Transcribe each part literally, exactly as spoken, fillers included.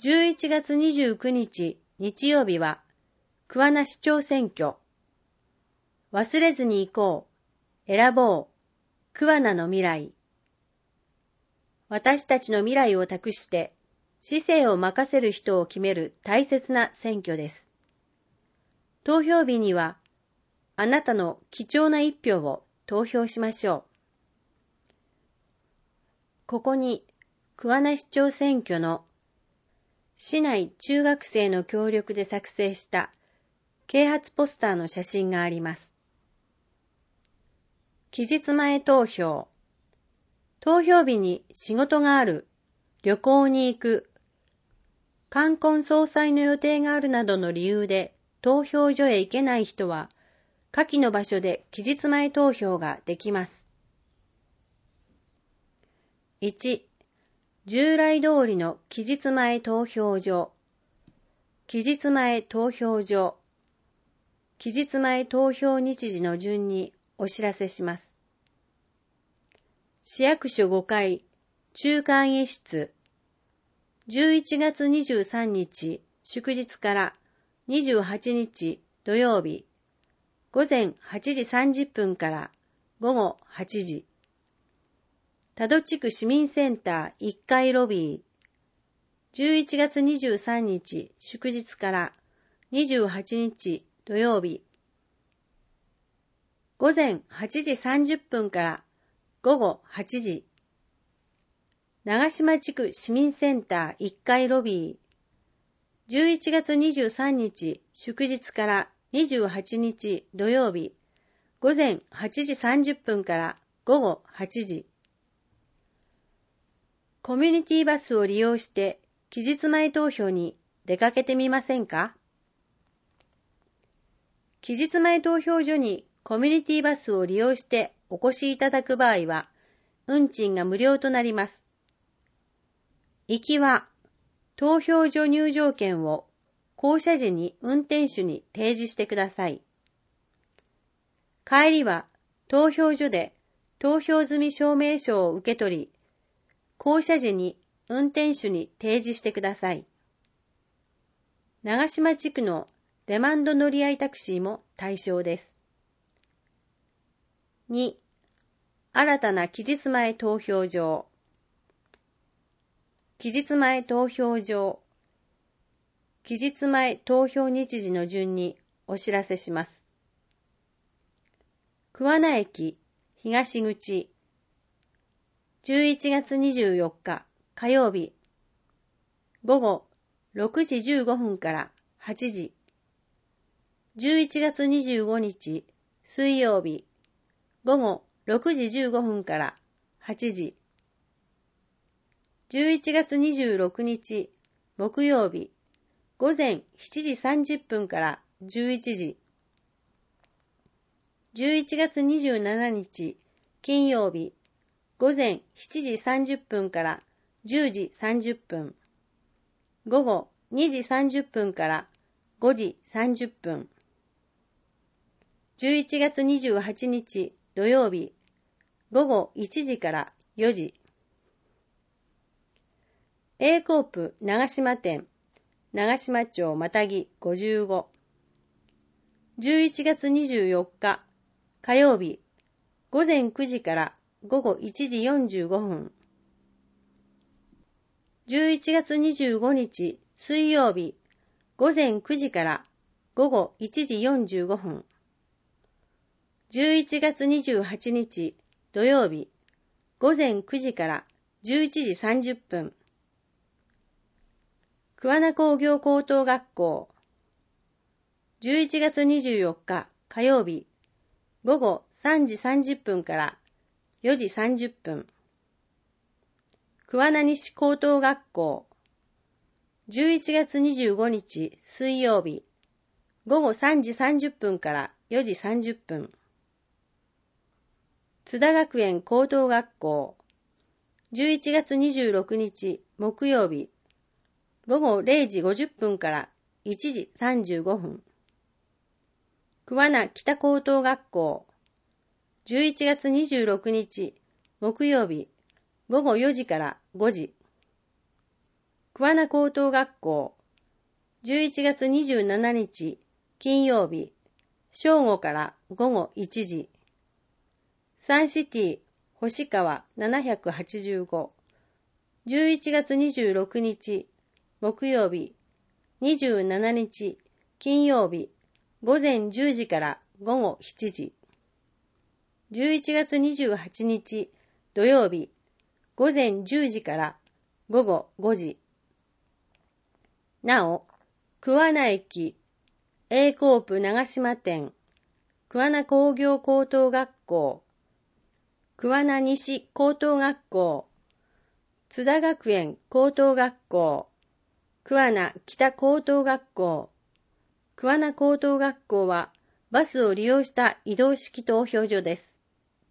じゅういちがつにじゅうくにち日曜日は桑名市長選挙。忘れずに行こう。選ぼう。桑名の未来。私たちの未来を託して市政を任せる人を決める大切な選挙です。投票日にはあなたの貴重な一票を投票しましょう。ここに桑名市長選挙の市内中学生の協力で作成した啓発ポスターの写真があります。期日前投票。投票日に仕事がある、旅行に行く、冠婚葬祭の予定があるなどの理由で投票所へ行けない人は、下記の場所で期日前投票ができます。いち、従来通りの期日前投票所。期日前投票所。期日前投票日時の順にお知らせします。市役所ごかい中会議室。じゅういちがつにじゅうさんにち祝日からにじゅうはちにち土曜日。午前はちじさんじゅっぷんから午後はちじ。多度地区市民センターいっかいロビー。じゅういちがつにじゅうさんにち祝日からにじゅうはちにち土曜日。午前はちじさんじゅっぷんから午後はちじ。長島地区市民センターいっかいロビー。じゅういちがつにじゅうさんにち祝日からにじゅうはちにち土曜日。午前はちじさんじゅっぷんから午後はちじ。コミュニティバスを利用して期日前投票に出かけてみませんか？期日前投票所にコミュニティバスを利用してお越しいただく場合は、運賃が無料となります。行きは、投票所入場券を降車時に運転手に提示してください。帰りは、投票所で投票済み証明書を受け取り、降車時に運転手に提示してください。長島地区のデマンド乗り合いタクシーも対象です。に、新たな期日前投票場。期日前投票場。期日前投票日時の順にお知らせします。桑名駅東口。じゅういちがつにじゅうよっか火曜日。午後ろくじじゅうごふんからはちじ。じゅういちがつにじゅうごにち水曜日。午後ろくじじゅうごふんからはちじ。じゅういちがつにじゅうろくにち木曜日。午前しちじさんじゅっぷんからじゅういちじ。じゅういちがつにじゅうしちにち金曜日。午前しちじさんじゅっぷんからじゅうじさんじゅっぷん。午後にじさんじゅっぷんからごじさんじゅっぷん。じゅういちがつにじゅうはちにち土曜日。午後いちじからよじ。A コープ長島店、長島町またぎごじゅうご。じゅういちがつにじゅうよっか火曜日。午前くじから午後いちじよんじゅうごふん。じゅういちがつにじゅうごにち水曜日。午前くじから午後いちじよんじゅうごふん。じゅういちがつにじゅうはちにち土曜日。午前くじからじゅういちじさんじゅっぷん。桑名工業高等学校。じゅういちがつにじゅうよっか火曜日。午後さんじさんじゅっぷんからよじさんじゅっぷん。桑名西高等学校。じゅういちがつにじゅうごにち水曜日。午後さんじさんじゅっぷんからよじさんじゅっぷん。津田学園高等学校。じゅういちがつにじゅうろくにち木曜日。午後れいじごじゅっぷんからいちじさんじゅうごふん。桑名北高等学校。じゅういちがつにじゅうろくにち木曜日。午後よじからごじ。 桑名高等学校、じゅういちがつにじゅうしちにち金曜日、正午から午後いちじ。サンシティ星川ななひゃくはちじゅうご、じゅういちがつにじゅうろくにち木曜日、にじゅうしちにち金曜日、午前じゅうじから午後しちじ。じゅういちがつにじゅうはちにち土曜日、午前じゅうじから午後ごじ。なお、桑名駅 A コープ長島店、桑名工業高等学校、桑名西高等学校、津田学園高等学校、桑名北高等学校、桑名高等学校はバスを利用した移動式投票所です。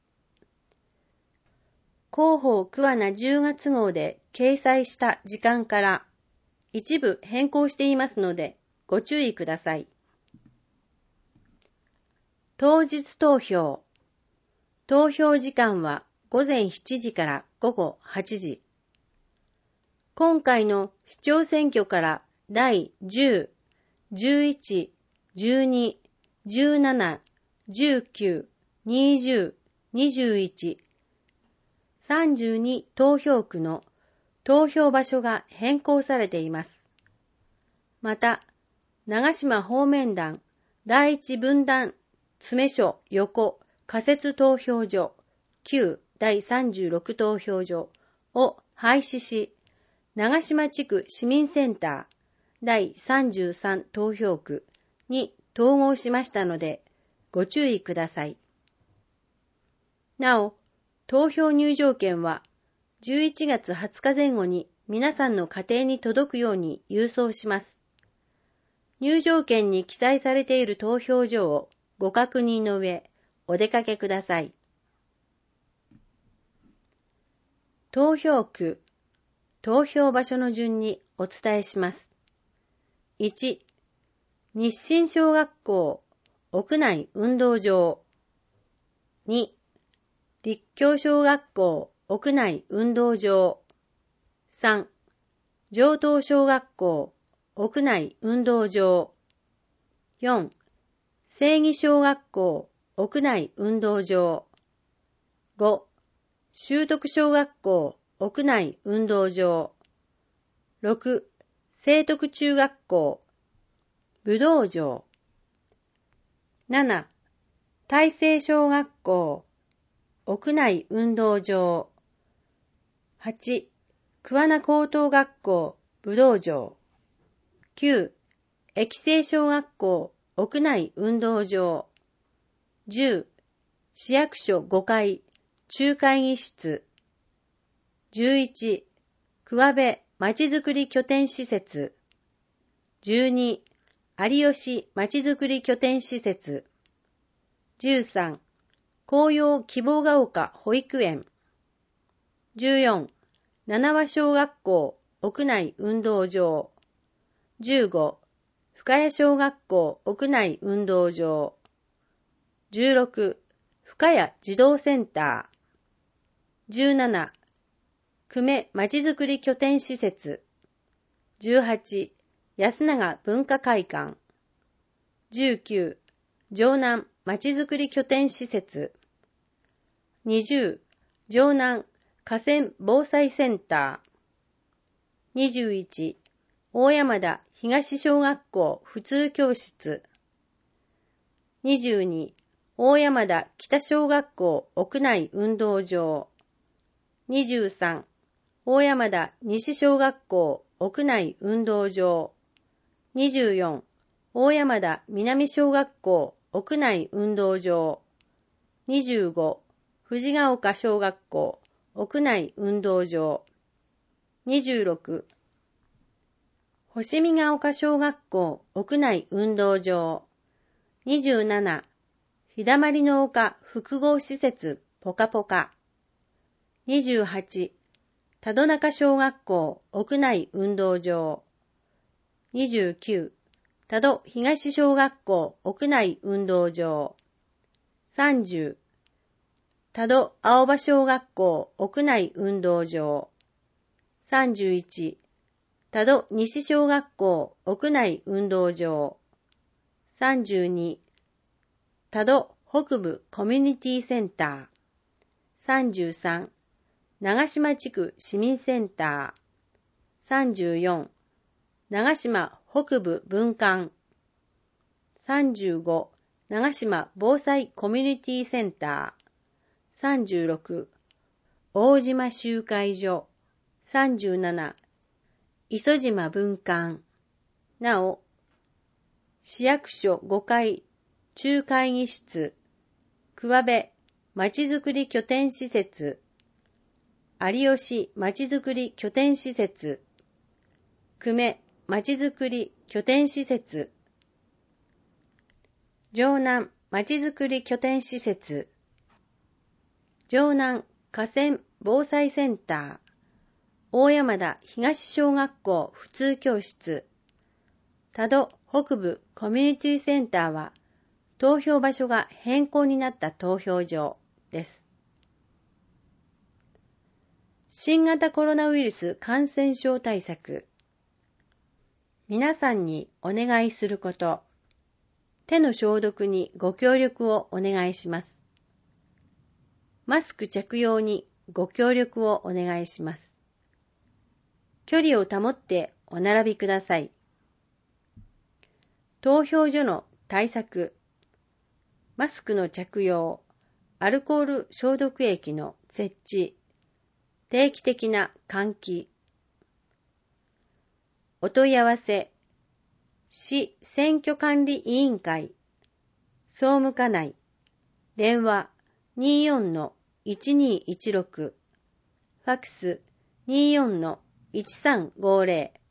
広報桑名じゅうがつ号で掲載した時間から一部変更していますのでご注意ください。当日投票。投票時間はごぜんしちじからごごはちじ。今回の市長選挙からだいじゅう、じゅういち、じゅうに、じゅうなな、じゅうきゅう、にじゅう、にじゅういち、さんじゅうに投票区の投票場所が変更されています。また、長島方面団第一分団詰所横仮設投票所旧だいさんじゅうろく投票所を廃止し、長島地区市民センターだいさんじゅうさん投票区に統合しましたのでご注意ください。なお、投票入場券はじゅういちがつはつか前後に皆さんの家庭に届くように郵送します。入場券に記載されている投票所をご確認の上、お出かけください。投票区、投票場所の順にお伝えします。いち、日清小学校屋内運動場。に、立教小学校屋内運動場。さん、城東小学校屋内運動場。よん、正義小学校屋内運動場。ご、修徳小学校屋内運動場。ろく、聖徳中学校武道場。なな、大成小学校屋内運動場。はち、桑名高等学校武道場。きゅう、駅西小学校屋内運動場。じゅう、市役所ごかい中会議室。じゅういち、桑部まちづくり拠点施設。じゅうに、有吉まちづくり拠点施設。じゅうさん、紅葉希望が丘保育園。じゅうよん、七和小学校屋内運動場。じゅうご、深谷小学校屋内運動場。じゅうろく、深谷児童センター。じゅうなな、久米まちづくり拠点施設。じゅうはち、安永文化会館。じゅうきゅう、城南まちづくり拠点施設。にじゅう、城南河川防災センター。にじゅういち、大山田東小学校普通教室。にじゅうに、大山田北小学校屋内運動場。にじゅうさん、大山田西小学校屋内運動場。にじゅうよん、大山田南小学校屋内運動場。にじゅうご、藤ヶ丘小学校屋内運動場。にじゅうろく、星見ヶ丘小学校屋内運動場。にじゅうなな、日だまりの丘複合施設ポカポカ。にじゅうはち、多度中小学校屋内運動場。にじゅうきゅう、多度東小学校屋内運動場。さんじゅう、多度青葉小学校屋内運動場。さんじゅういち、 多度西小学校屋内運動場。さんじゅうに、多度北部コミュニティセンター。さんじゅうさん、長島地区市民センター。さんじゅうよん、長島北部分館。さんじゅうご、長島防災コミュニティセンター。さんじゅうろく、大島集会所。さんじゅうなな、磯島分館。なお、市役所ごかい中会議室、桑部まちづくり拠点施設、有吉まちづくり拠点施設、久米まちづくり拠点施設、城南まちづくり拠点施設、城南河川防災センター、大山田東小学校普通教室、多度北部コミュニティセンターは投票場所が変更になった投票場です。新型コロナウイルス感染症対策。皆さんにお願いすること。手の消毒にご協力をお願いします。マスク着用にご協力をお願いします。距離を保ってお並びください。投票所の対策。マスクの着用、アルコール消毒液の設置、定期的な換気。お問い合わせ、市選挙管理委員会、総務課内、電話 にじゅうよんのいちにいちろく、ファクス にじゅうよんのいちさんごぜろ。